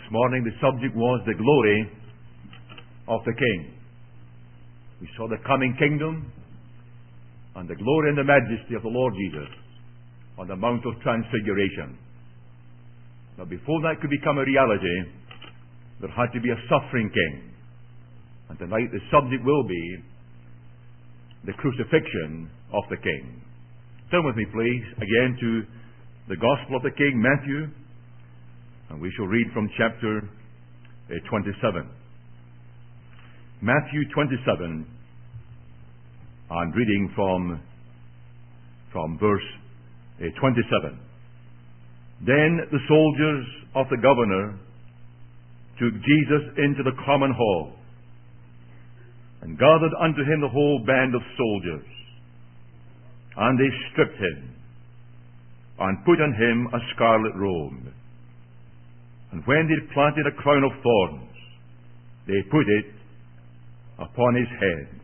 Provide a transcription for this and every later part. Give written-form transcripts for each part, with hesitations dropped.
This morning the subject was the glory of the King. We saw the coming kingdom and the glory and the majesty of the Lord Jesus on the Mount of Transfiguration. Now before that could become a reality, there had to be a suffering King. And tonight the subject will be the crucifixion of the King. Turn with me please again to the Gospel of the King, Matthew, and we shall read from chapter 27. Matthew 27, and reading from verse 27. Then the soldiers of the governor took Jesus into the common hall, and gathered unto him the whole band of soldiers. And they stripped him, and put on him a scarlet robe. And when they had planted a crown of thorns, they put it upon his head,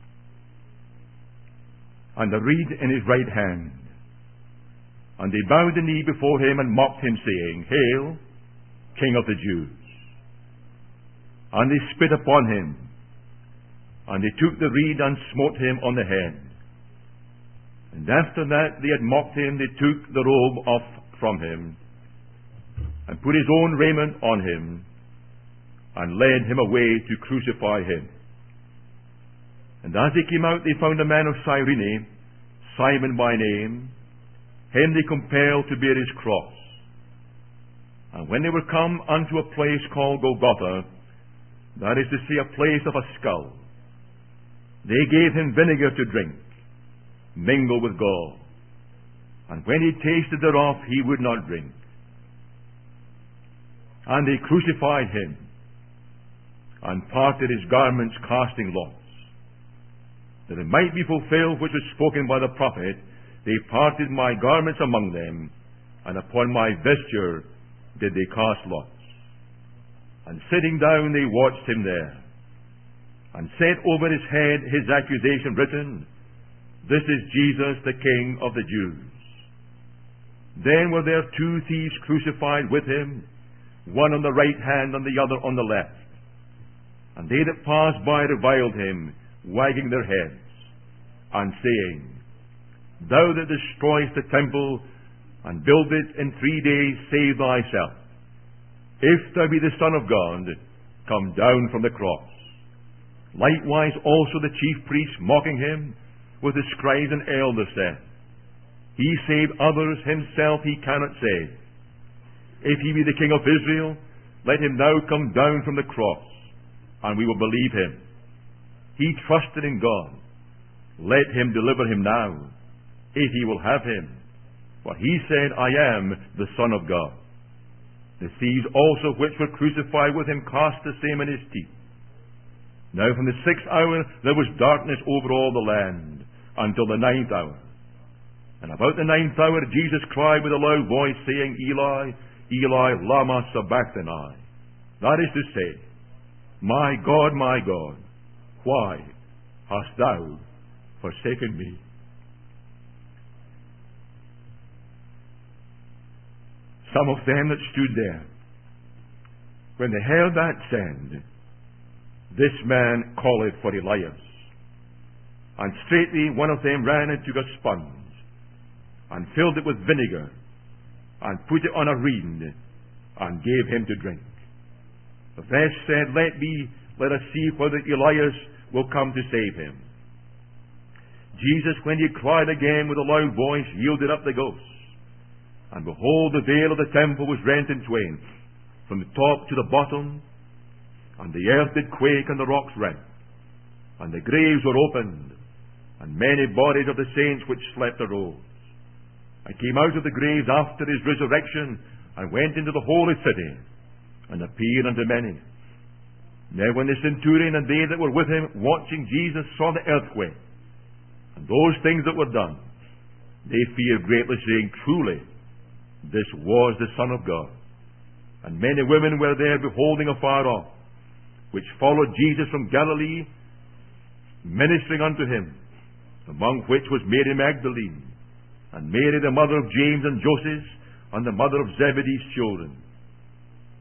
and a reed in his right hand. And they bowed the knee before him and mocked him, saying, Hail, King of the Jews! And they spit upon him, and they took the reed and smote him on the head. And after that they had mocked him, they took the robe off from him, and put his own raiment on him, and led him away to crucify him. And as they came out, they found a man of Cyrene, Simon by name. Him they compelled to bear his cross. And when they were come unto a place called Golgotha, that is to say, a place of a skull, they gave him vinegar to drink, mingled with gall. And when he tasted thereof, he would not drink. And they crucified him, and parted his garments, casting lots, that it might be fulfilled which was spoken by the prophet, They parted my garments among them, and upon my vesture did they cast lots. And sitting down they watched him there, and set over his head his accusation written, This is Jesus, the King of the Jews. Then were there 2 thieves crucified with him, one on the right hand and the other on the left. And they that passed by reviled him, wagging their heads, and saying, Thou that destroyest the temple, and build it in 3 days, save thyself. If thou be the Son of God, come down from the cross. Likewise also the chief priests, mocking him, with the scribes and elders said, He saved others, himself he cannot save. If he be the King of Israel, let him now come down from the cross, and we will believe him. He trusted in God. Let him deliver him now, if he will have him. For he said, I am the Son of God. The thieves also which were crucified with him cast the same in his teeth. Now from the 6th hour there was darkness over all the land, until the 9th hour. And about the 9th hour Jesus cried with a loud voice, saying, Eli, Eli, lama sabachthani. That is to say, my God, why hast thou forsaken me? Some of them that stood there, when they heard that, said, This man calleth for Elias. And straightway one of them ran and took a sponge, and filled it with vinegar, and put it on a reed, and gave him to drink. The rest said, Let us see whether Elias will come to save him. Jesus, when he cried again with a loud voice, yielded up the ghost. And behold, the veil of the temple was rent in twain, from the top to the bottom, and the earth did quake, and the rocks rent, and the graves were opened, and many bodies of the saints which slept arose, and came out of the graves after his resurrection, and went into the holy city, and appeared unto many. Now when the centurion and they that were with him, watching Jesus, saw the earthquake, and those things that were done, they feared greatly, saying, Truly, this was the Son of God. And many women were there beholding afar off, which followed Jesus from Galilee, ministering unto him, among which was Mary Magdalene, and Mary the mother of James and Joseph, and the mother of Zebedee's children.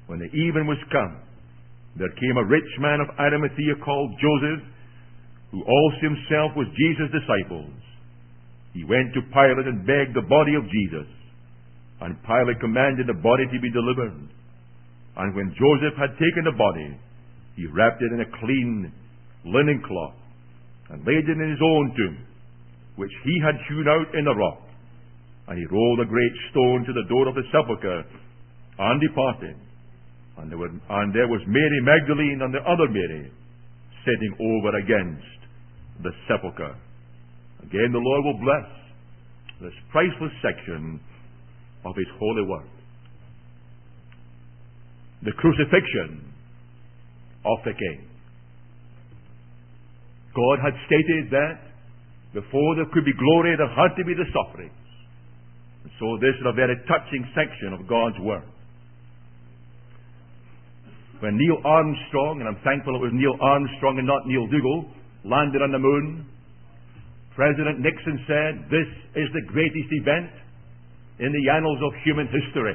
when the even was come, there came a rich man of Arimathea called Joseph, who also himself was Jesus' disciples. He went to Pilate and begged the body of Jesus. And Pilate commanded the body to be delivered. And when Joseph had taken the body, he wrapped it in a clean linen cloth, and laid it in his own tomb, which he had hewn out in the rock. And he rolled a great stone to the door of the sepulchre, and departed. And there was Mary Magdalene and the other Mary sitting over against the sepulchre. Again, the Lord will bless this priceless section of His holy word. The crucifixion of the King. God had stated that before there could be glory, there had to be the sufferings. And so this is a very touching section of God's word. When Neil Armstrong, and I'm thankful it was Neil Armstrong and not Neil Dougal, landed on the moon, President Nixon said, "This is the greatest event in the annals of human history."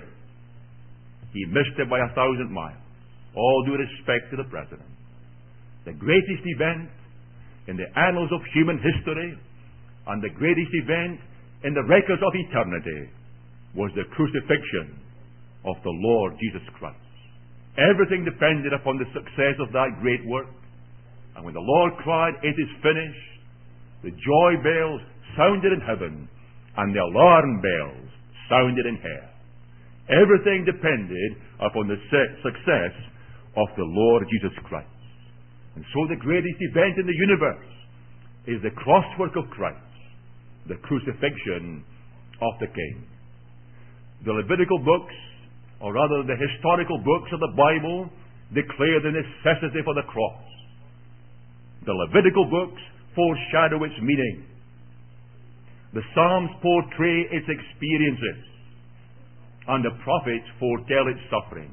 He missed it by 1,000 miles. All due respect to the President. The greatest event in the annals of human history and the greatest event in the records of eternity was the crucifixion of the Lord Jesus Christ. Everything depended upon the success of that great work. And when the Lord cried, "It is finished," the joy bells sounded in heaven and the alarm bells sounded in hell. Everything depended upon the success of the Lord Jesus Christ. And so the greatest event in the universe is the crosswork of Christ, the crucifixion of the King. The Levitical books, or rather the historical books of the Bible, declare the necessity for the cross. The Levitical books foreshadow its meaning. The Psalms portray its experiences, and the prophets foretell its suffering.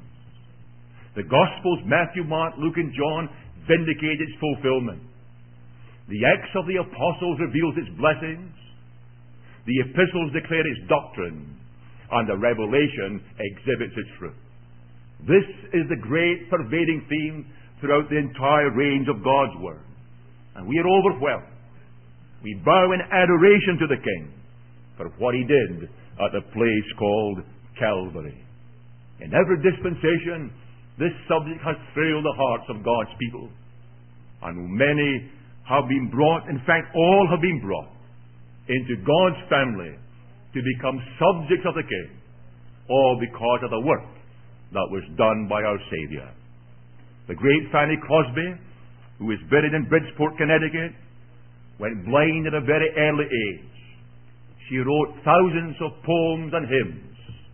The Gospels, Matthew, Mark, Luke, and John, vindicate its fulfillment. The Acts of the Apostles reveals its blessings. The Epistles declare its doctrine, and the Revelation exhibits its fruit. This is the great pervading theme throughout the entire range of God's Word. And we are overwhelmed. We bow in adoration to the King for what He did at the place called Calvary. In every dispensation, this subject has thrilled the hearts of God's people. And many have been brought, in fact, all have been brought into God's family to become subjects of the King, all because of the work that was done by our Savior. The great Fanny Crosby, who is buried in Bridgeport, Connecticut, went blind at a very early age. She wrote thousands of poems and hymns,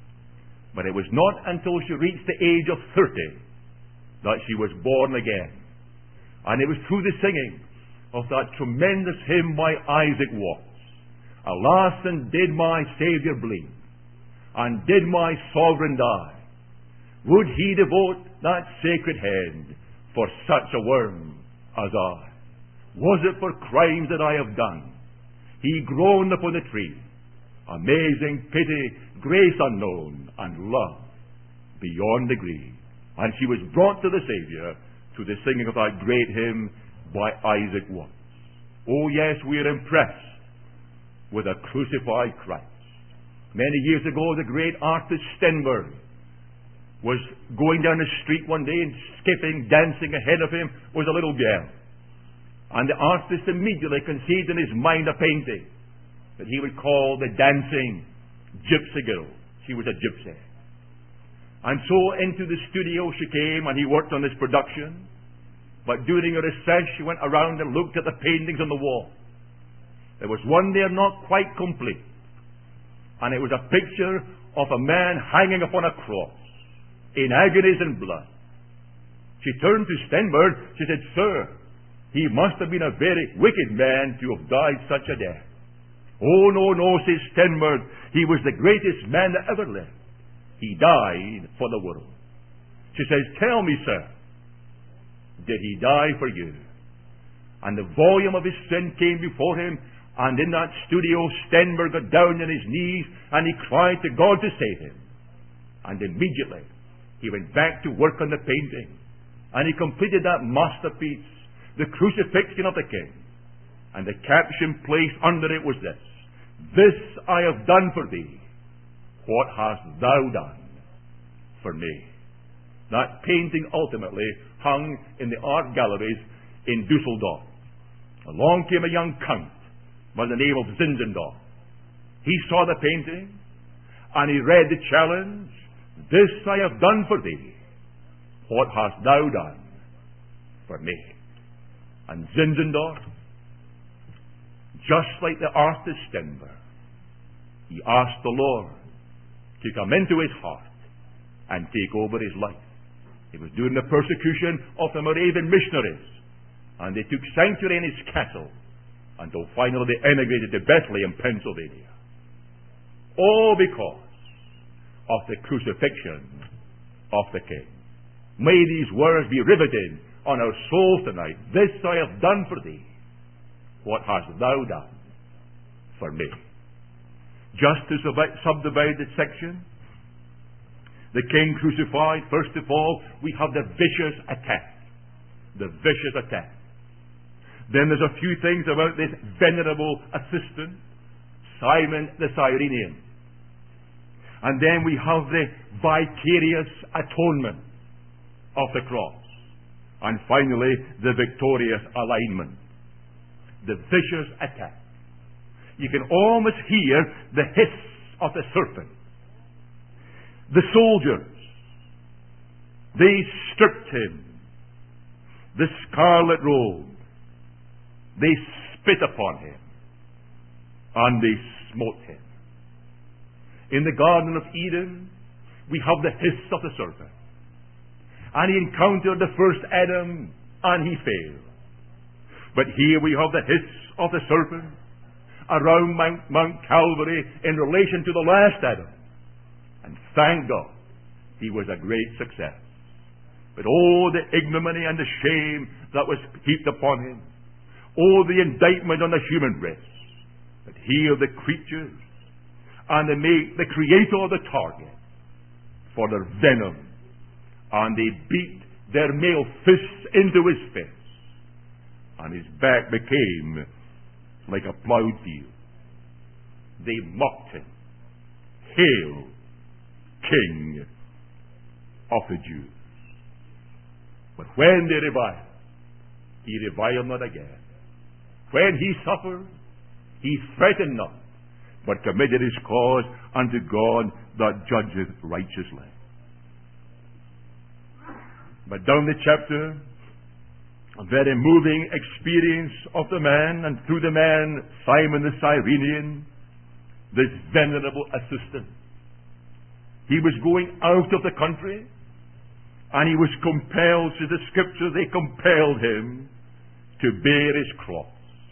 but it was not until she reached the age of 30 that she was born again. And it was through the singing of that tremendous hymn by Isaac Watts, "Alas, and did my Saviour bleed, and did my Sovereign die, would He devote that sacred head for such a worm as I? Was it for crimes that I have done? He groaned upon the tree. Amazing pity, grace unknown, and love beyond degree." And she was brought to the Savior through the singing of that great hymn by Isaac Watts. Oh yes, we are impressed with a crucified Christ. Many years ago, the great artist Stenberg was going down the street one day, and skipping, dancing ahead of him was a little girl. And the artist immediately conceived in his mind a painting that he would call the Dancing Gypsy Girl. She was a gypsy. And so into the studio she came, and he worked on this production. But during a recess, she went around and looked at the paintings on the wall. There was one there not quite complete, and it was a picture of a man hanging upon a cross in agonies and blood. She turned to Stenberg. She said, "Sir, he must have been a very wicked man to have died such a death." "Oh, no, no," says Stenberg. "He was the greatest man that ever lived. He died for the world." She says, "Tell me, sir, did he die for you?" And the volume of his sin came before him, and in that studio, Stenberg got down on his knees, and he cried to God to save him. And immediately, he went back to work on the painting, and he completed that masterpiece, the crucifixion of the King. And the caption placed under it was this: "This I have done for thee. What hast thou done for me?" That painting ultimately hung in the art galleries in Dusseldorf. Along came a young count by the name of Zinzendorf. He saw the painting, and he read the challenge: "This I have done for thee. What hast thou done for me?" And Zinzendorf, just like the artist Steinberg, he asked the Lord to come into his heart and take over his life. He was during the persecution of the Moravian missionaries, and they took sanctuary in his castle until finally they emigrated to Bethlehem, Pennsylvania. All because of the crucifixion of the King. May these words be riveted on our souls tonight. This I have done for thee. What hast thou done for me? Just to subdivide the section, the King crucified, first of all, we have the vicious attack. The vicious attack. Then there's a few things about this venerable assistant, Simon the Cyrenian. And then we have the vicarious atonement of the cross. And finally, the victorious alignment. The vicious attack. You can almost hear the hiss of the serpent. The soldiers, they stripped him. The scarlet robe. They spit upon him. And they smote him. In the Garden of Eden, we have the hiss of the serpent. And he encountered the first Adam, and he failed. But here we have the hiss of the serpent around Mount Calvary in relation to the last Adam. And thank God, he was a great success. But oh, the ignominy and the shame that was heaped upon him. Oh, the indictment on the human race. But here the creatures, and they make the Creator the target for their venom. And they beat their male fists into his face. And his back became like a plowed field. They mocked him. Hail, King of the Jews. But when they reviled, he reviled not again. When he suffered, he threatened not, but committed his cause unto God that judgeth righteously. But down the chapter, a very moving experience of the man, and through the man, Simon the Cyrenian, this venerable assistant. He was going out of the country, and he was compelled, to the scripture, they compelled him to bear his cross.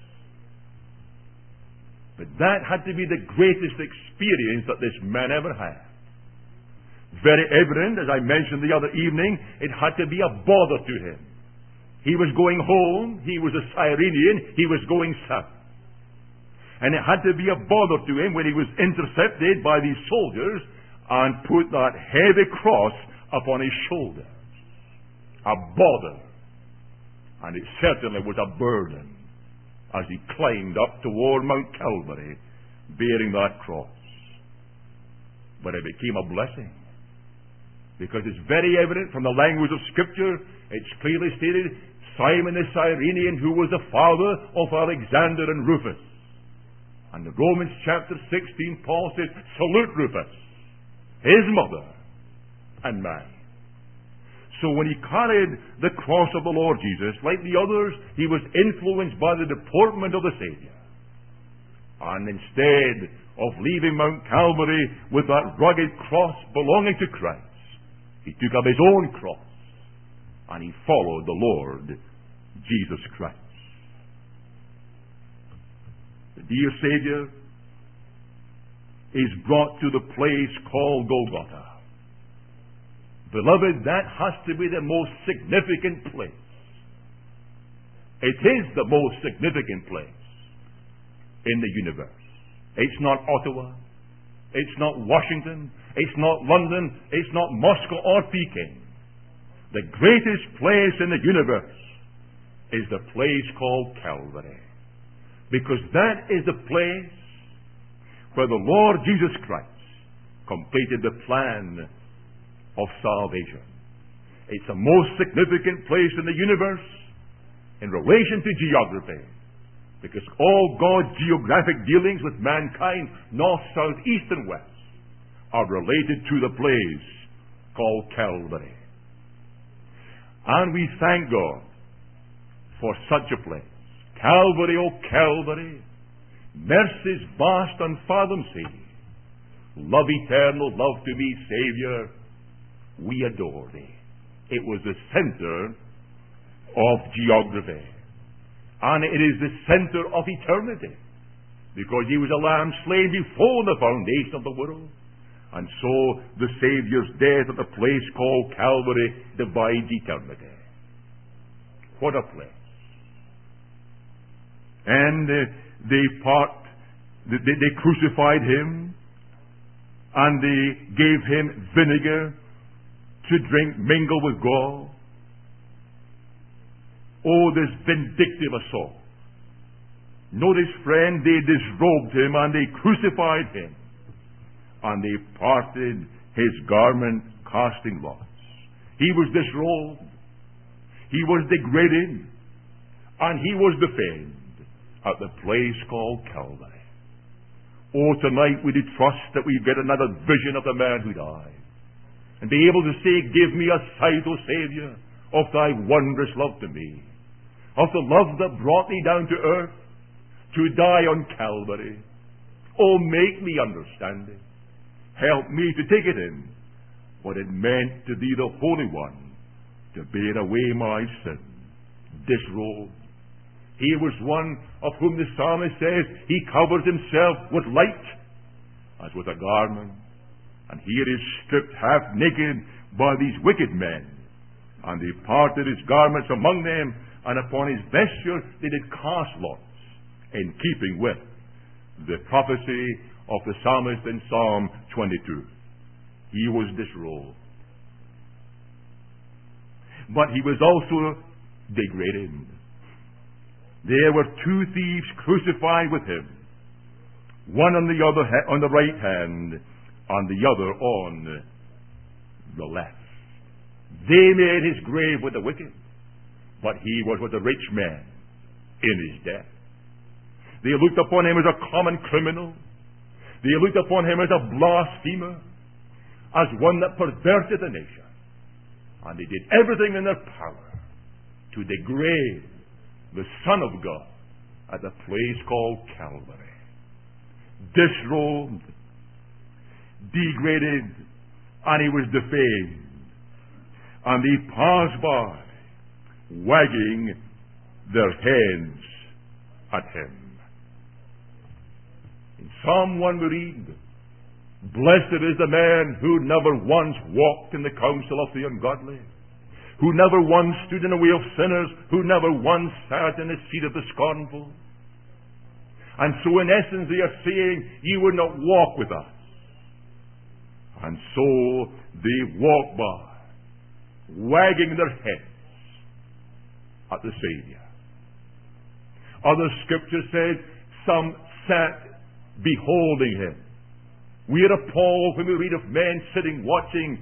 But that had to be the greatest experience that this man ever had. Very evident, as I mentioned the other evening, it had to be a bother to him. He was going home, he was a Cyrenian, he was going south. And it had to be a bother to him when he was intercepted by these soldiers and put that heavy cross upon his shoulders. A bother. And it certainly was a burden as he climbed up toward Mount Calvary bearing that cross. But it became a blessing. Because it's very evident from the language of Scripture, it's clearly stated, Simon the Cyrenian, who was the father of Alexander and Rufus. And in Romans chapter 16, Paul says, salute Rufus, his mother, and mine. So when he carried the cross of the Lord Jesus, like the others, he was influenced by the deportment of the Savior. And instead of leaving Mount Calvary with that rugged cross belonging to Christ, he took up his own cross and he followed the Lord Jesus Christ. The dear Savior is brought to the place called Golgotha. Beloved, that has to be the most significant place. It is the most significant place in the universe. It's not Ottawa. It's not Washington. It's not London. It's not Moscow or Peking. The greatest place in the universe is the place called Calvary. Because that is the place where the Lord Jesus Christ completed the plan of salvation. It's the most significant place in the universe in relation to geography, because all God's geographic dealings with mankind, north, south, east, and west, are related to the place called Calvary. And we thank God for such a place. Calvary, O Calvary, mercy's vast, unfathomed sea, love eternal, love to me, Savior, we adore thee. It was the center of geography. And it is the center of eternity, because he was a lamb slain before the foundation of the world. And so the Savior's death at the place called Calvary divides eternity. What a place. And they crucified him, and they gave him vinegar to drink, mingled with gall. Oh, this vindictive assault. Notice, friend, they disrobed him and they crucified him, and they parted his garment, casting lots. He was disrobed, he was degraded, and he was defamed at the place called Calvary. Oh, tonight we do trust that we get another vision of the man who died, and be able to say, give me a sight, O Savior, of thy wondrous love to me, of the love that brought thee down to earth to die on Calvary. Oh, make me understand it. Help me to take it in, what it meant to be the Holy One, to bear away my sin, disrobed. He was one of whom the psalmist says he covers himself with light as with a garment, and here is stripped half naked by these wicked men, and they parted his garments among them, and upon his vesture they did cast lots, in keeping with the prophecy of the psalmist in Psalm 22. He was disrobed, but he was also degraded. There were two thieves crucified with him, one on the right hand, and the other on the left. They made his grave with the wicked, but he was with the rich man in his death. They looked upon him as a common criminal. They looked upon him as a blasphemer, as one that perverted the nation. And they did everything in their power to degrade the Son of God at the place called Calvary. Disrobed, degraded, and he was defamed. And they passed by, wagging their heads at him. In Psalm 1 we read, blessed is the man who never once walked in the counsel of the ungodly, who never once stood in the way of sinners, who never once sat in the seat of the scornful. And so in essence they are saying, ye would not walk with us. And so they walk by, wagging their heads at the Savior. Other scripture says, some sat beholding him. We are appalled when we read of men sitting watching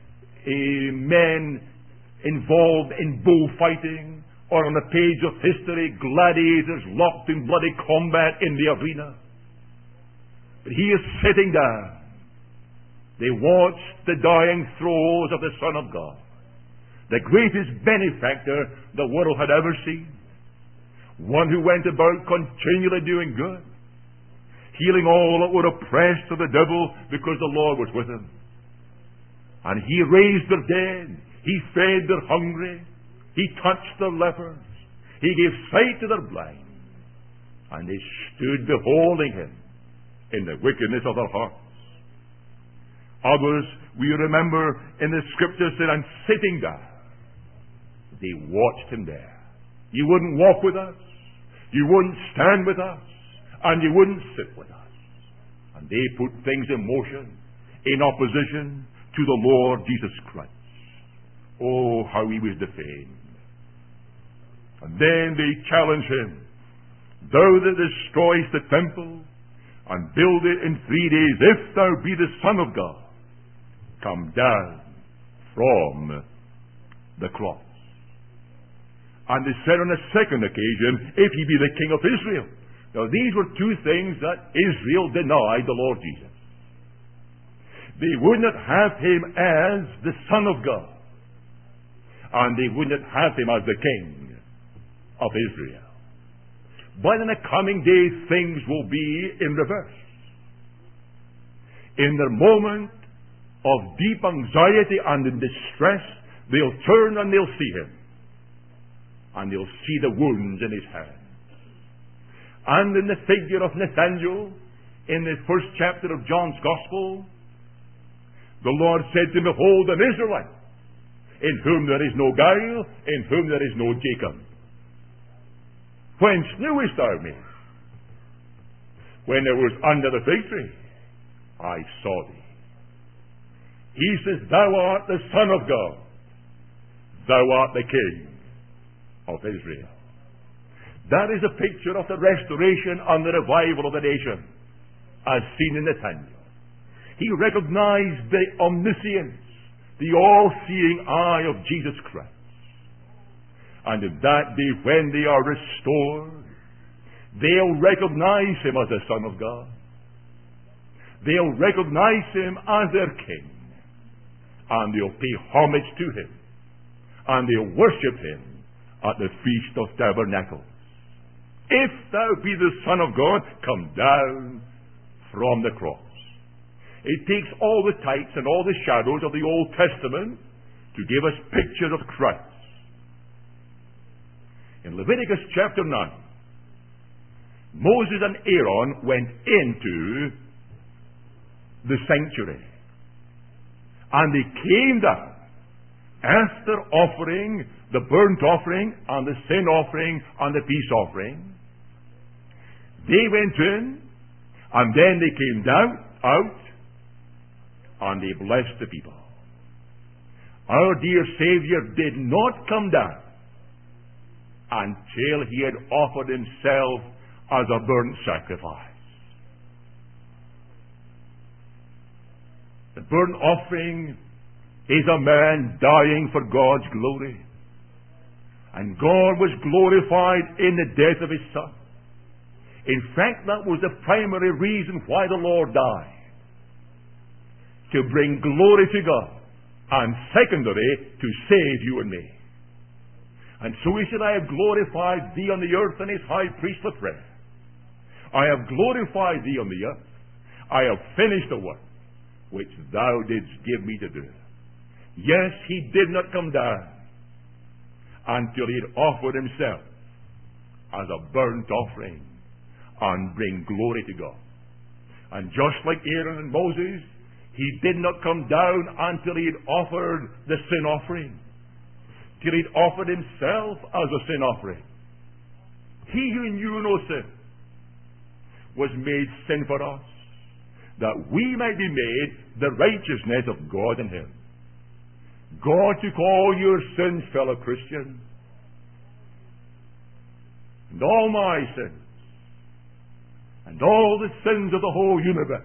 men involved in bullfighting, or on the page of history, gladiators locked in bloody combat in the arena. But he is sitting down. They watch the dying throes of the Son of God, the greatest benefactor the world had ever seen, one who went about continually doing good, healing all that were oppressed of the devil, because the Lord was with him. And he raised their dead, he fed their hungry, he touched their lepers, he gave sight to their blind, and they stood beholding him in the wickedness of their hearts. Others, we remember in the scriptures, said, and sitting down, they watched him there. You wouldn't walk with us, you wouldn't stand with us, and you wouldn't sit with us. And they put things in motion in opposition to the Lord Jesus Christ. Oh, how he was defamed. And then they challenge him. Thou that destroyest the temple and build it in 3 days, if thou be the Son of God, come down from the cross. And they said on a second occasion, if he be the King of Israel. Now these were two things that Israel denied the Lord Jesus. They would not have him as the Son of God. And they would not have him as the King of Israel. But in the coming days, things will be in reverse. In their moment of deep anxiety and in distress, they'll turn and they'll see him. And they'll see the wounds in his hand. And in the figure of Nathanael, in the first chapter of John's Gospel, the Lord said to him, behold, an Israelite, in whom there is no guile, in whom there is no Jacob. Whence knewest thou me? When I was under the fig tree, I saw thee. He says, thou art the Son of God. Thou art the King of Israel. That is a picture of the restoration and the revival of the nation, as seen in Nathanael. He recognized the omniscience, the all-seeing eye of Jesus Christ. And in that day, when they are restored, they'll recognize him as the Son of God. They'll recognize him as their King. And they'll pay homage to him. And they'll worship him at the Feast of Tabernacles. If thou be the Son of God, come down from the cross. It takes all the types and all the shadows of the Old Testament to give us pictures of Christ. In Leviticus chapter 9, Moses and Aaron went into the sanctuary. And they came down after offering the burnt offering and the sin offering and the peace offering. They went in, and then they came down, out, and they blessed the people. Our dear Savior did not come down until he had offered himself as a burnt sacrifice. The burnt offering is a man dying for God's glory. And God was glorified in the death of his Son. In fact, that was the primary reason why the Lord died. To bring glory to God. And secondary, to save you and me. And so he said, I have glorified thee on the earth in his high priestly prayer. I have glorified thee on the earth. I have finished the work which thou didst give me to do. Yes, he did not come down until he had offered himself as a burnt offering and bring glory to God. And just like Aaron and Moses, he did not come down until he had offered the sin offering, till he had offered himself as a sin offering. He who knew no sin was made sin for us, that we might be made the righteousness of God in him. God took all your sins, fellow Christian, and all my sins, and all the sins of the whole universe,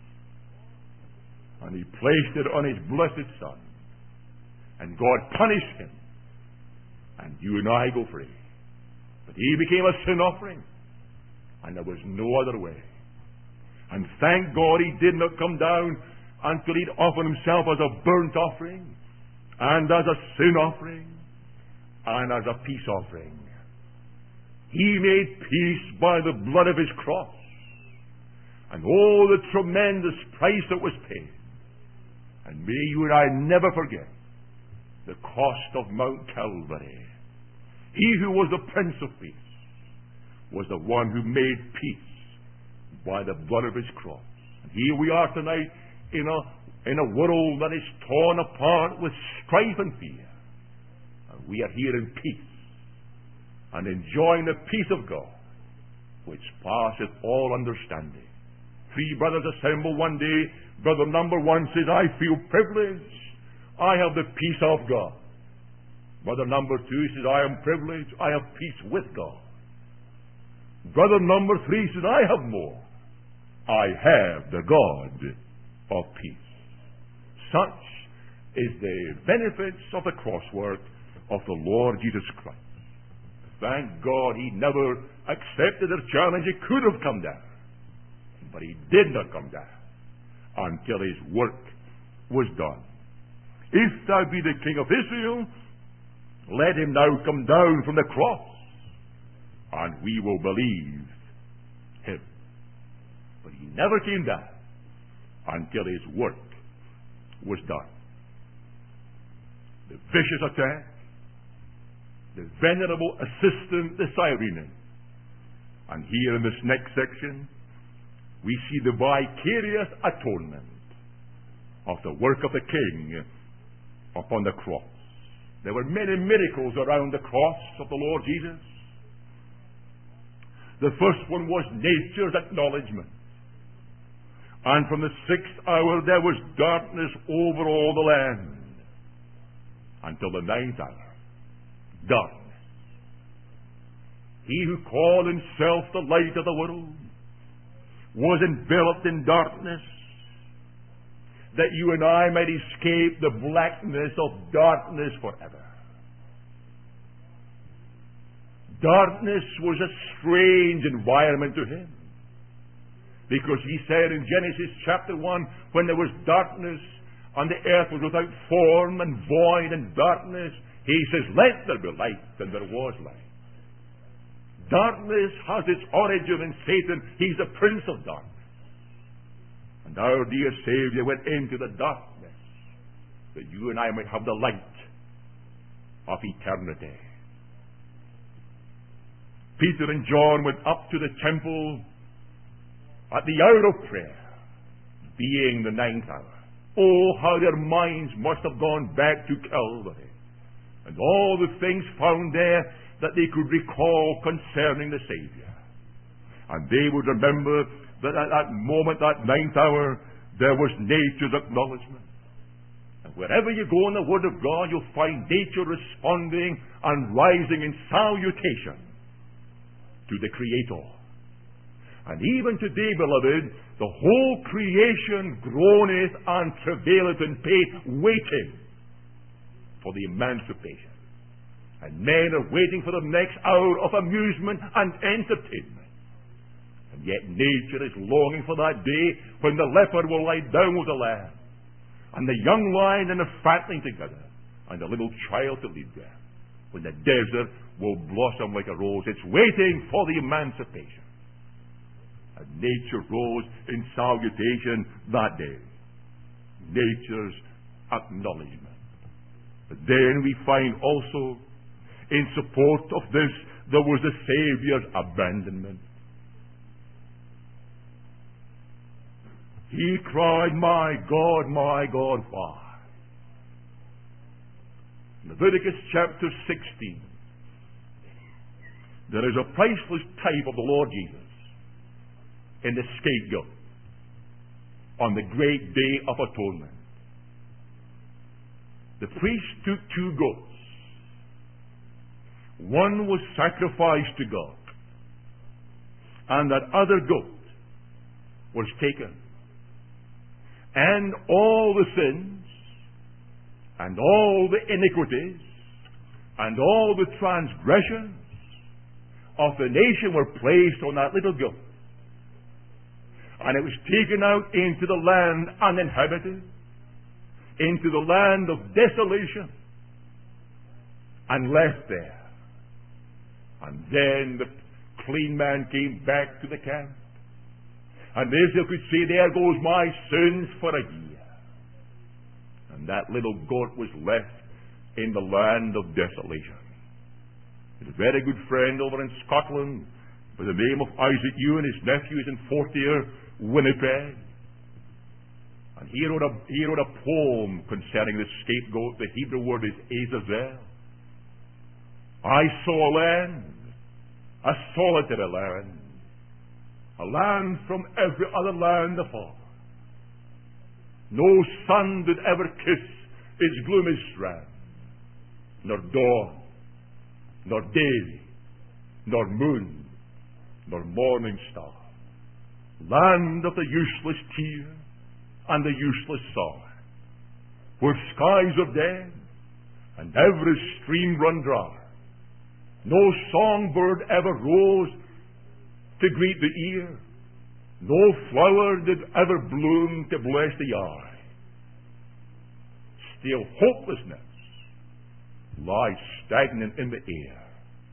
and he placed it on his blessed Son. And God punished him, and you and I go free. But he became a sin offering, and there was no other way. And thank God he did not come down until he'd offered himself as a burnt offering, and as a sin offering, and as a peace offering. He made peace by the blood of his cross, and oh, the tremendous price that was paid. And may you and I never forget the cost of Mount Calvary. He who was the Prince of Peace was the one who made peace by the blood of his cross. And here we are tonight in a world that is torn apart with strife and fear. And we are here in peace and enjoying the peace of God, which passeth all understanding. Three brothers assemble one day. Brother number one says, I feel privileged. I have the peace of God. Brother number two says, I am privileged. I have peace with God. Brother number three says, I have more. I have the God of peace. Such is the benefits of the cross work of the Lord Jesus Christ. Thank God he never accepted their challenge. He could have come down, but he did not come down until his work was done. If thou be the King of Israel, let him now come down from the cross, and we will believe him. But he never came down until his work was done. The vicious attack, the venerable assistant, the Cyrene. And here in this next section, we see the vicarious atonement of the work of the King upon the cross. There were many miracles around the cross of the Lord Jesus. The first one was nature's acknowledgement. And from the 6th hour there was darkness over all the land until the 9th hour. Darkness. He who called himself the light of the world was enveloped in darkness, that you and I might escape the blackness of darkness forever. Darkness was a strange environment to him, because he said in Genesis chapter 1, when there was darkness and the earth was without form and void and darkness, he says, let there be light, and there was light. Darkness has its origin in Satan. He's the prince of darkness. And our dear Savior went into the darkness that you and I might have the light of eternity. Peter and John went up to the temple at the hour of prayer, being the 9th hour. Oh, how their minds must have gone back to Calvary, and all the things found there that they could recall concerning the Savior. And they would remember that at that moment, that 9th hour, there was nature's acknowledgement. And wherever you go in the Word of God, you'll find nature responding and rising in salutation to the Creator. And even today, beloved, the whole creation groaneth and travaileth in pain, waiting for the emancipation. And men are waiting for the next hour of amusement and entertainment. And yet nature is longing for that day when the leopard will lie down with the lamb, and the young lion and the fatling together, and the little child to lead them, when the desert will blossom like a rose. It's waiting for the emancipation. And nature rose in salutation that day. Nature's acknowledgement. But then we find also, in support of this, there was the Savior's abandonment. He cried, my God, why? Leviticus chapter 16. There is a priceless type of the Lord Jesus in the scapegoat on the great day of atonement. The priest took 2 goats. One was sacrificed to God, and that other goat was taken, and all the sins and all the iniquities and all the transgressions of the nation were placed on that little goat. And it was taken out into the land uninhabited, into the land of desolation, and left there. And then the clean man came back to the camp, and Israel could say, there goes my sins for a year. And that little goat was left in the land of desolation. His very good friend over in Scotland, by the name of Isaac Ewan, his nephew, is in Fort Ear, Winnipeg. And he wrote a poem concerning the scapegoat. The Hebrew word is Azazel. I saw a land, a solitary land, a land from every other land afar. No sun did ever kiss its gloomy strand, nor dawn, nor day, nor moon, nor morning star. Land of the useless tear and the useless sigh, where skies are dead and every stream run dry. No songbird ever rose to greet the ear. No flower did ever bloom to bless the eye. Still hopelessness lies stagnant in the air.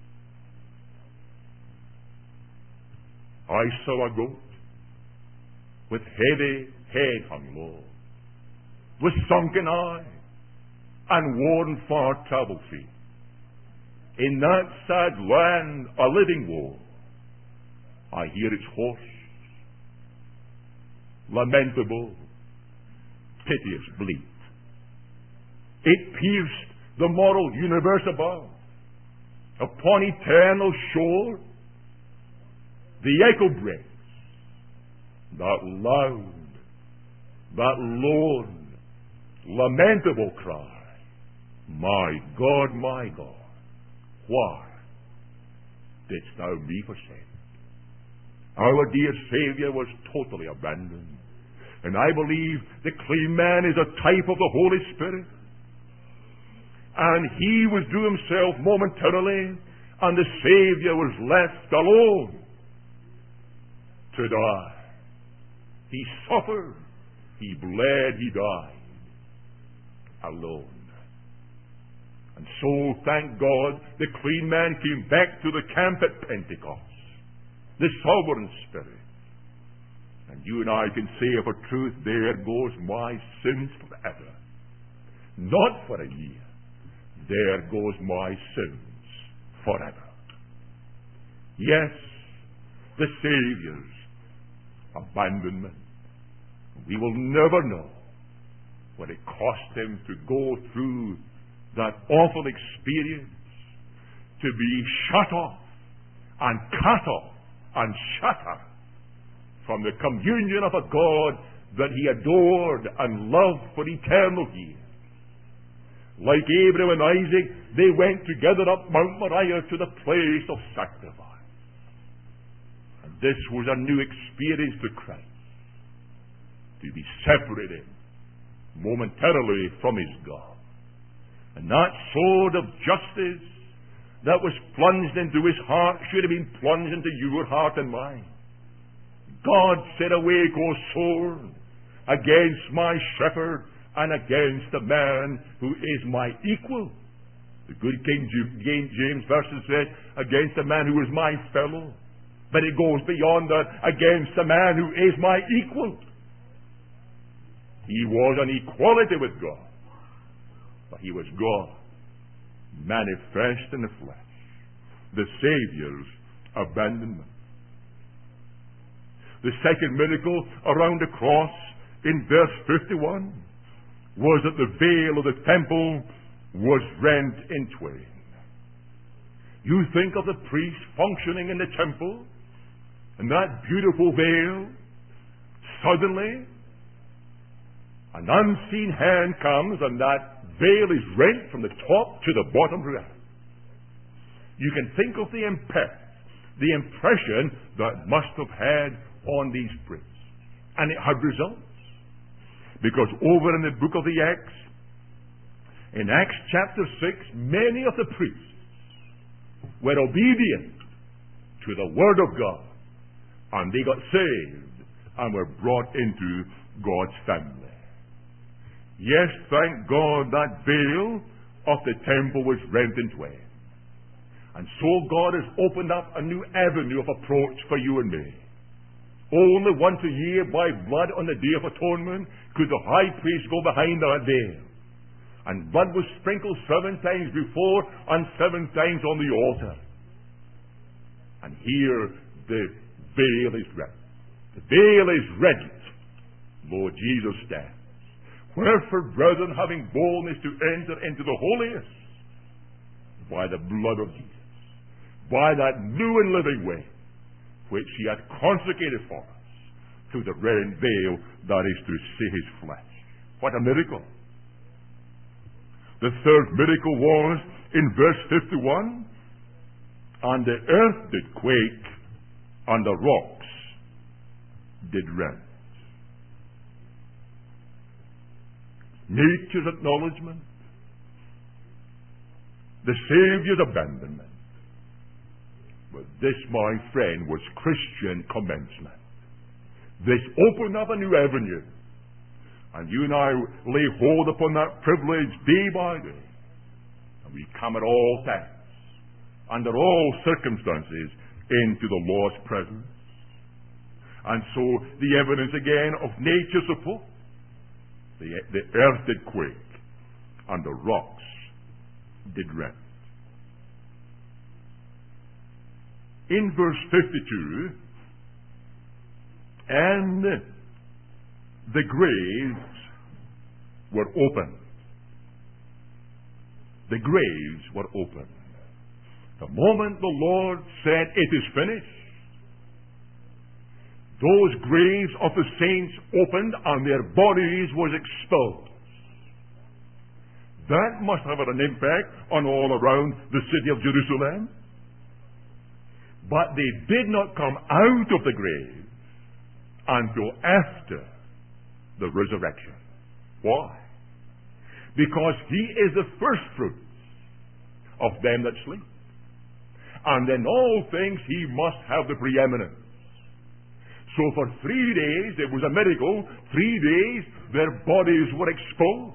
I saw a goat with heavy head hung low, with sunken eye and worn far travel feet. In that sad land a living woe, I hear its hoarse, lamentable, piteous bleat. It pierced the moral universe above. Upon eternal shore, the echo breaks, that loud, that lone, lamentable cry, my God, why didst thou me forsake? Our dear Savior was totally abandoned, and I believe the clean man is a type of the Holy Spirit. And he withdrew himself momentarily, and the Savior was left alone to die. He suffered, he bled, he died alone. And so, thank God, the clean man came back to the camp at Pentecost, the sovereign Spirit. And you and I can say for truth, there goes my sins forever. Not for a year. There goes my sins forever. Yes, the Savior's abandonment. We will never know what it cost him to go through that awful experience, to be shut off and cut off and shut off from the communion of a God that he adored and loved for eternal years. Like Abraham and Isaac, they went together up Mount Moriah to the place of sacrifice. And this was a new experience to Christ, to be separated momentarily from his God. And that sword of justice that was plunged into his heart should have been plunged into your heart and mine. God said, awake, O sword, against my shepherd and against the man who is my equal. The good King James version said, against the man who is my fellow. But it goes beyond that, against the man who is my equal. He was on equality with God, but he was God, manifest in the flesh, the Savior's abandonment. The second miracle around the cross in verse 51 was that the veil of the temple was rent in twain. You think of the priest functioning in the temple, and that beautiful veil, suddenly an unseen hand comes and that veil is rent from the top to the bottom rail. You can think of the impression that must have had on these priests. And it had results. Because over in the book of the Acts, in Acts chapter 6, many of the priests were obedient to the Word of God, and they got saved and were brought into God's family. Yes, thank God, that veil of the temple was rent in twain. And so God has opened up a new avenue of approach for you and me. Only once a year, by blood on the Day of Atonement, could the high priest go behind that veil. And blood was sprinkled 7 times before and 7 times on the altar. And here the veil is rent. The veil is rent. Lord Jesus stands. Wherefore, brethren, having boldness to enter into the holiest by the blood of Jesus, by that new and living way, which he hath consecrated for us through the rent veil, that is to say, his flesh. What a miracle! The third miracle was in verse 51, and the earth did quake, and the rocks did rend. Nature's acknowledgement, the Saviour's abandonment. But this, my friend, was Christian commencement. This opened up a new avenue. And you and I lay hold upon that privilege day by day. And we come at all times, under all circumstances, into the Lord's presence. And so the evidence again of nature's support. The earth did quake, and the rocks did rend. In verse 52, and the graves were opened. The graves were opened. The moment the Lord said, "It is finished," those graves of the saints opened and their bodies was exposed. That must have had an impact on all around the city of Jerusalem. But they did not come out of the grave until after the resurrection. Why? Because he is the first fruits of them that sleep. And in all things he must have the preeminence. So for 3 days, it was a miracle. 3 days, their bodies were exposed.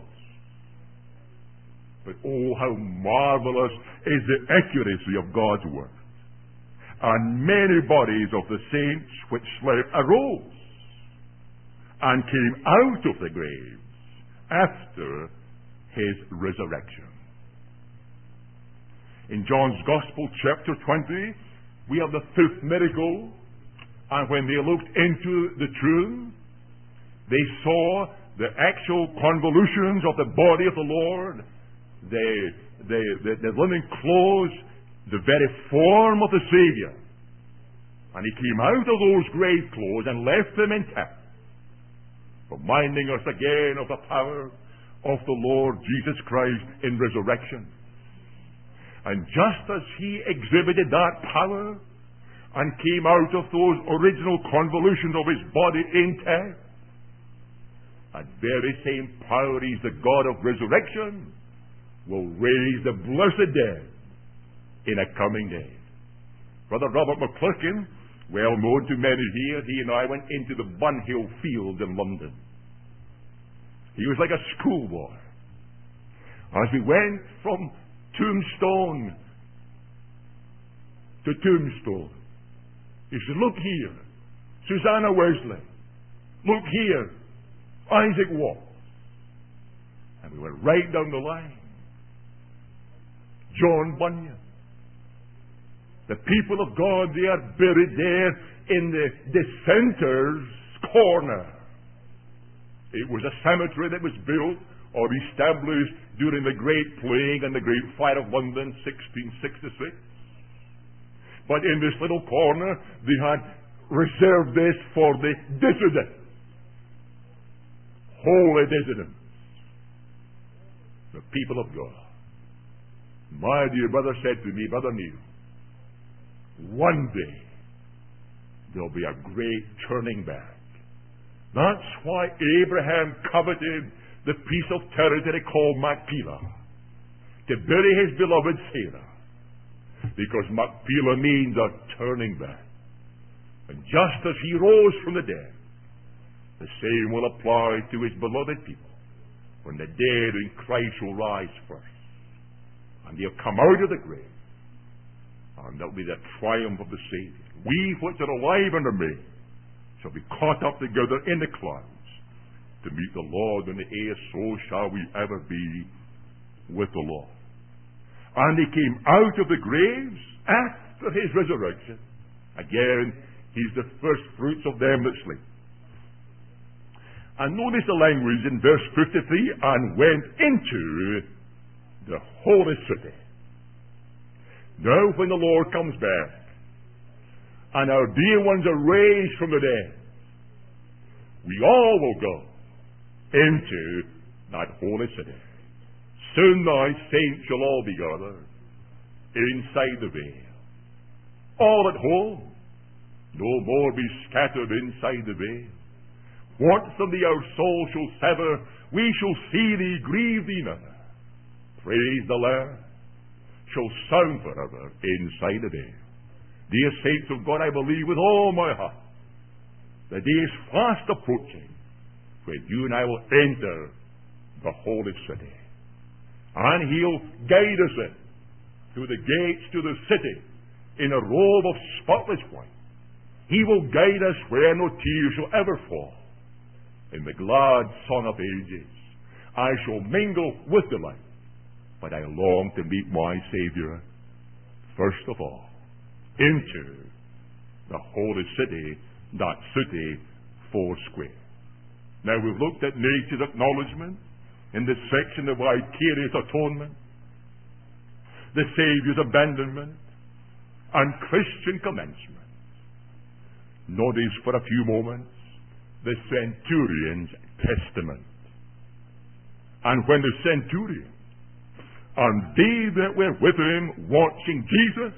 But oh, how marvelous is the accuracy of God's word. And many bodies of the saints which slept arose and came out of the graves after his resurrection. In John's Gospel, chapter 20, we have the fifth miracle. And when they looked into the tomb, they saw the actual convolutions of the body of the Lord, the linen clothes, the very form of the Savior. And he came out of those grave clothes and left them intact, reminding us again of the power of the Lord Jesus Christ in resurrection. And just as he exhibited that power and came out of those original convolutions of his body intact, that very same power, he's the God of resurrection, will raise the blessed dead in a coming day. Brother Robert McClurkin, well known to many here, he and I went into the Bunhill Field in London. He was like a schoolboy. As we went from tombstone to tombstone, he said, "Look here, Susanna Wesley. Look here, Isaac Watts." And we went right down the line. John Bunyan. The people of God, they are buried there in the dissenters' corner. It was a cemetery that was built or established during the Great Plague and the Great Fire of London, 1666. But in this little corner, they had reserved this for the dissidents. Holy dissidents. The people of God. My dear brother said to me, "Brother Neil, one day there'll be a great turning back." That's why Abraham coveted the piece of territory called Machpelah to bury his beloved Sarah, because Machpelah means a turning back. And just as he rose from the dead, the same will apply to his beloved people when the dead in Christ will rise first. And they'll come out of the grave, and that'll be the triumph of the Savior. We which are alive and remain shall be caught up together in the clouds to meet the Lord in the air. So shall we ever be with the Lord. And he came out of the graves after his resurrection. Again, he's the first fruits of them that sleep. And notice the language in verse 53, "and went into the holy city." Now when the Lord comes back, and our dear ones are raised from the dead, we all will go into that holy city. Soon thy saints shall all be gathered inside the veil, all at home, no more be scattered inside the veil. What from thee our soul shall sever, we shall see thee, grieve thee never. Praise the Lord shall sound forever inside the veil. Dear saints of God, I believe with all my heart the day is fast approaching when you and I will enter the holy city. And He'll guide us in through the gates to the city in a robe of spotless white. He will guide us where no tears shall ever fall. In the glad Son of Ages, I shall mingle with the light, but I long to meet my Savior first of all into the holy city, that city foursquare. Now we've looked at nature's acknowledgement in this section of vicarious atonement, the Saviour's abandonment, and Christian commencement. Notice for a few moments the centurion's testament. And when the centurion and they that were with him watching Jesus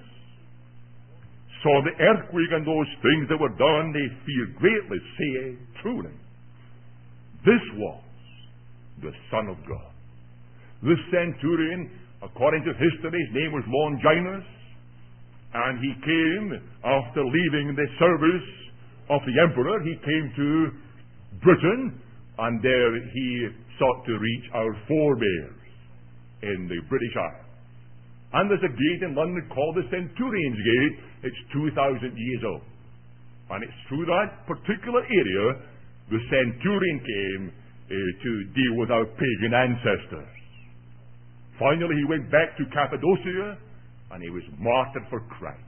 saw the earthquake and those things that were done, they feared greatly, saying, truly, this was the Son of God. This centurion, according to history, his name was Longinus, and he came after leaving the service of the emperor. He came to Britain, and there he sought to reach our forebears in the British Isles. And there's a gate in London called the Centurion's Gate. It's 2,000 years old. And it's through that particular area the centurion came to deal with our pagan ancestors. Finally, he went back to Cappadocia, and he was martyred for Christ.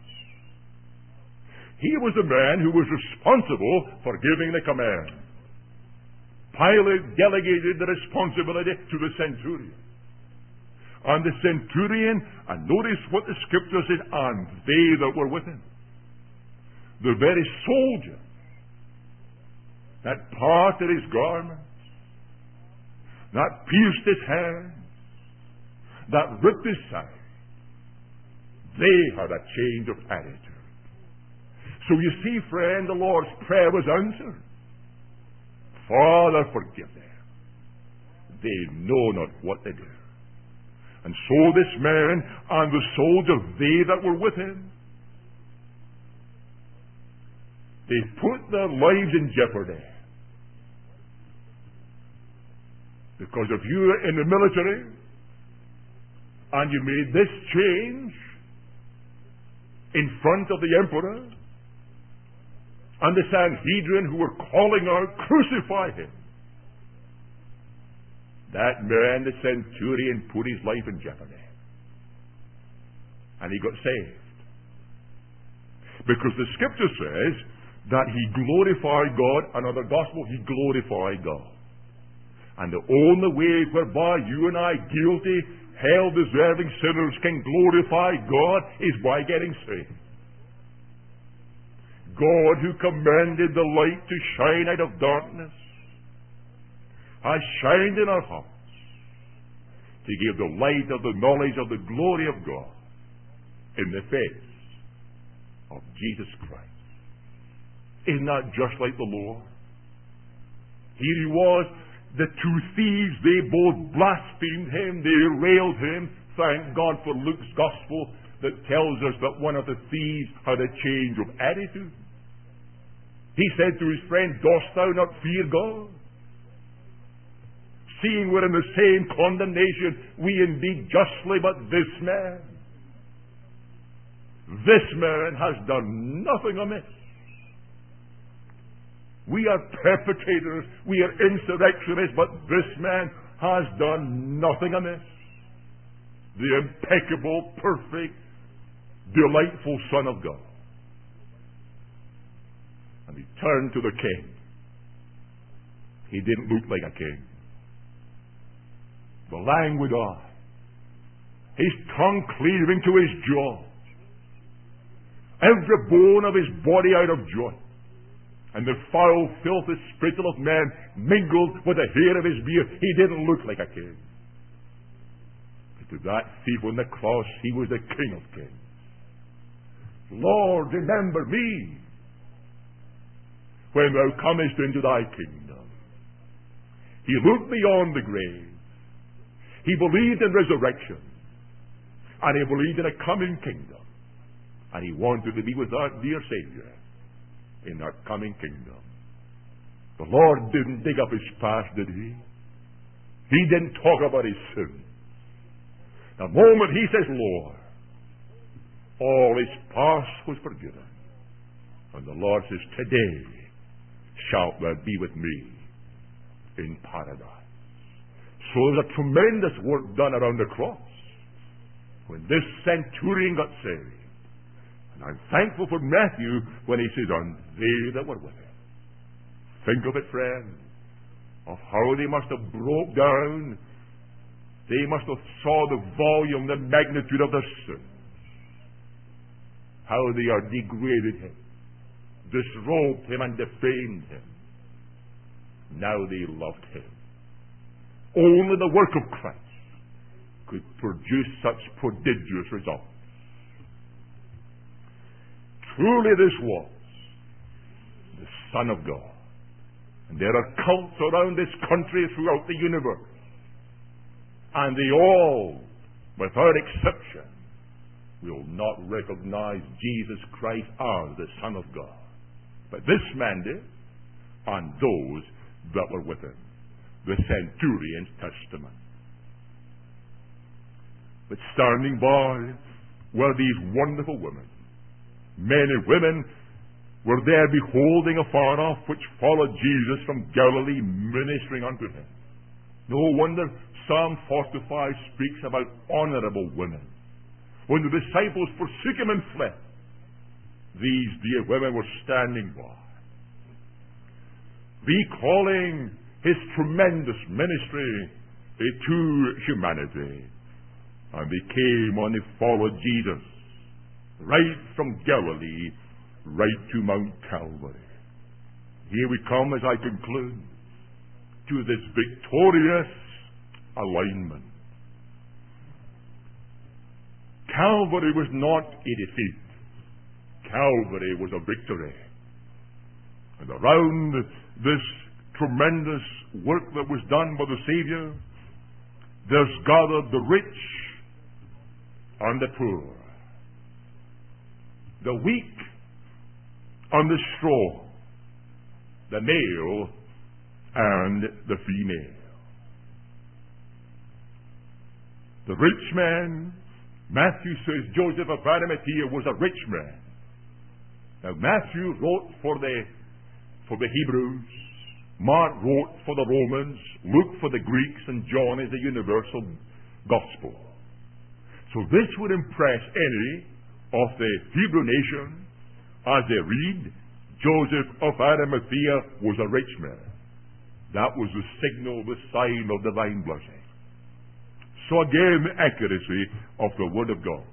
He was the man who was responsible for giving the command. Pilate delegated the responsibility to the centurion. And the centurion, and notice what the scripture says, and they that were with him. The very soldier that parted his garments, that pierced his hands, that ripped his side, they had a change of attitude. So you see, friend, the Lord's prayer was answered. Father, forgive them. They know not what they do. And so this man and the soldier, they that were with him, they put their lives in jeopardy. Because if you were in the military and you made this change in front of the emperor and the Sanhedrin who were calling out, crucify him, that man, the centurion, put his life in jeopardy. And he got saved. Because the scripture says that he glorified God, another gospel, he glorified God. And the only way whereby you and I, guilty, hell-deserving sinners, can glorify God is by getting saved. God, who commanded the light to shine out of darkness, has shined in our hearts to give the light of the knowledge of the glory of God in the face of Jesus Christ. Isn't that just like the Lord? Here he was, the two thieves, they both blasphemed him, they railed him. Thank God for Luke's gospel that tells us that one of the thieves had a change of attitude. He said to his friend, dost thou not fear God? Seeing we're in the same condemnation, we indeed justly, but this man has done nothing amiss. We are perpetrators, we are insurrectionists, but this man has done nothing amiss. The impeccable, perfect, delightful Son of God. And he turned to the king. He didn't look like a king. The languid eye, his tongue cleaving to his jaw, every bone of his body out of joint, and the foul filth, the spittle of men mingled with the hair of his beard. He didn't look like a king. But to that thief on the cross, he was the King of Kings. Lord, remember me when thou comest into thy kingdom. He looked beyond the grave. He believed in resurrection. And he believed in a coming kingdom. And he wanted to be with our dear Savior in that coming kingdom. The Lord didn't dig up his past, did he? He didn't talk about his sin. The moment he says, Lord, all his past was forgiven. And the Lord says, today shalt thou be with me in paradise. So there's a tremendous work done around the cross when this centurion got saved. And I'm thankful for Matthew when he says, and they that were with him. Think of it, friend, of how they must have broke down. They must have saw the volume, the magnitude of their sin. How they are degraded him, disrobed him, and defamed him. Now they loved him. Only the work of Christ could produce such prodigious results. Truly this was the Son of God. And there are cults around this country throughout the universe. And they all, without exception, will not recognize Jesus Christ as the Son of God. But this man did, and those that were with him. The centurion's testament. But standing by were these wonderful women. Men and women were there beholding afar off, which followed Jesus from Galilee, ministering unto him. No wonder Psalm 45 speaks about honorable women. When the disciples forsook him and fled, these dear women were standing by, recalling his tremendous ministry to humanity. And they came and they followed Jesus right from Galilee right to Mount Calvary. Here we come, as I conclude, to this victorious alignment. Calvary was not a defeat. Calvary was a victory. And around this tremendous work that was done by the Savior, there's gathered the rich and the poor, the weak and the strong, the male and the female. The rich man, Matthew says Joseph of Arimathea was a rich man. Now Matthew wrote for the Hebrews, Mark wrote for the Romans, Luke for the Greeks, and John is the universal gospel. So this would impress any of the Hebrew nation as they read, Joseph of Arimathea was a rich man. That was the signal, the sign of divine blessing. So again, the accuracy of the Word of God.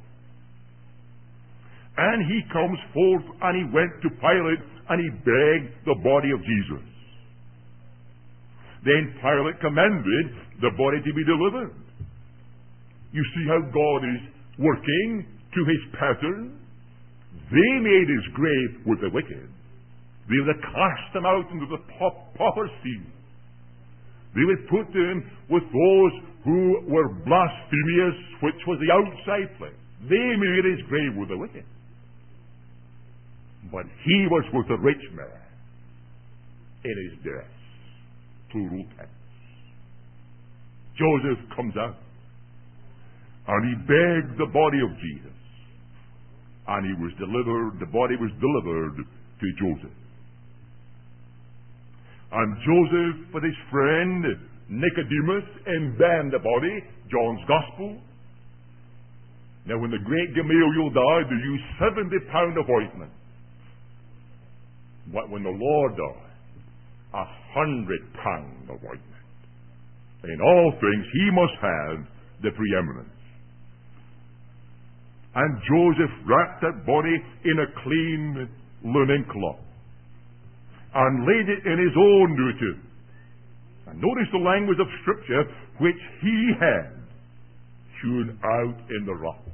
And he comes forth and he went to Pilate and he begged the body of Jesus. Then Pilate commanded the body to be delivered. You see how God is working to his pattern? They made his grave with the wicked. They would cast him out into the pauper sea. They would put him with those who were blasphemous, which was the outside place. They made his grave with the wicked. But he was with the rich man in his dress. Total tense. Joseph comes out and he begged the body of Jesus. And he was delivered, the body was delivered to Joseph. And Joseph, with his friend Nicodemus, embalmed the body, John's Gospel. Now, when the great Gamaliel died, they used 70 pounds of ointment. But when the Lord died, 100 pounds of ointment. In all things, he must have the preeminence. And Joseph wrapped that body in a clean linen cloth and laid it in his own new tomb. And notice the language of Scripture, which he had hewn out in the rock.